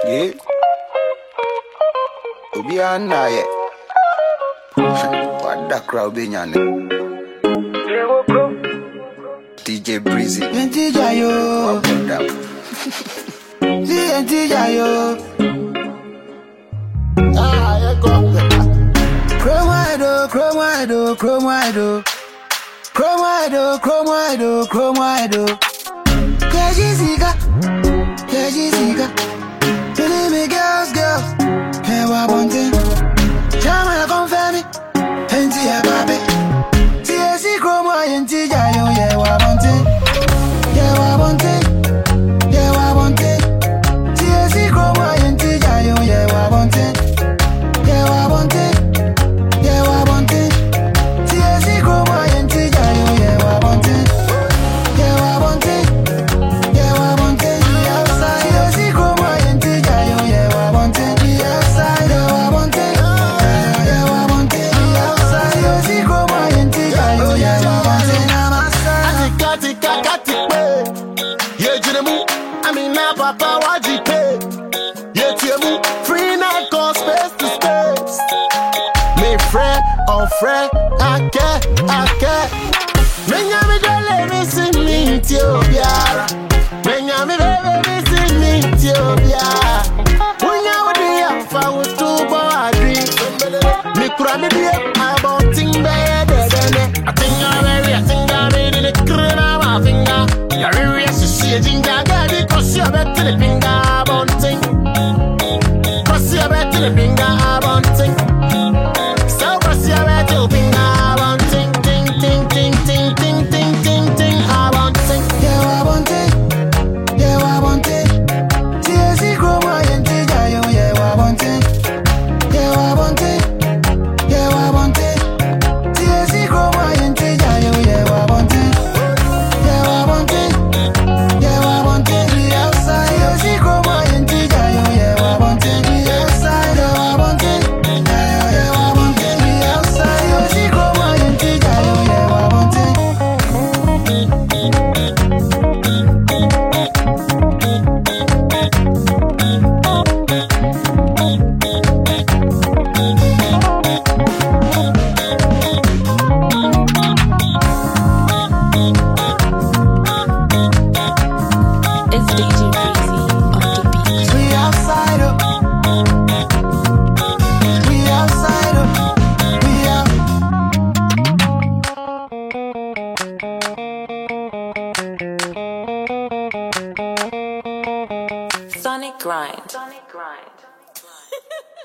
Yeah. Obi anaye. What the crowd be nyane? DJ Breezy. DJ yo. DJ yo. Ah, yeah, go. Chrome wide, chrome wide, chrome wide. Chrome wide, chrome wide, chrome wide. Kejisiga. Believe me, girls. Hey, what want it? Chama confirm me. Enti ya babe. TSC chrome wide, enti ya yo. Yeah, what want it? Yeah, what want it? Yeah, what want it? TSC chrome wide, enti ya yo. Yeah, what want it? Yeah, what want it? Yeah, what want it? TSC chrome wide, enti ya yo. Yeah, what want it? Yeah, what want it? Yeah, what want it? Outside, TSC chrome wide, enti ya yo. Yeah, what want it? Outside, yeah, what want it? Yeah, what want it? Outside, TSC chrome wide, enti ya yo. Yeah, what want it? Yeah, Jinemu, I mean, now, Papa, what you pay? Yeah, Tiemu, free night, call space to space. Me friend, on friend, I care. Menyami dole me see me Ethiopia. Menyami baby me see me Ethiopia. Unya wadi afa wutu bo adri. Me kura me die about ting be de. I think I'm ready to krena ma finger. Ya ready to see jinga gadi cause you bet the finger about ting. Cause you bet the finger about ting. So cause you bet the finger about ting. About ting. Yeah, what want it? Yeah, what want it? TSC chrome wide, enti ya yo. Yeah, what want it? Yeah, what want it? Yeah, what want it? TSC chrome wide, enti ya yo. Yeah, what want it? Yeah, what want it? Yeah, what want it? The outside, TSC chrome wide, enti ya yo. Yeah, what want it? The outside, yeah, what want it? Yeah, what want it? The outside, TSC chrome wide, enti ya yo. Yeah, what want it? It's DJ Breezy on the beat. We outside up. We outside up. We out. Sonic Grind.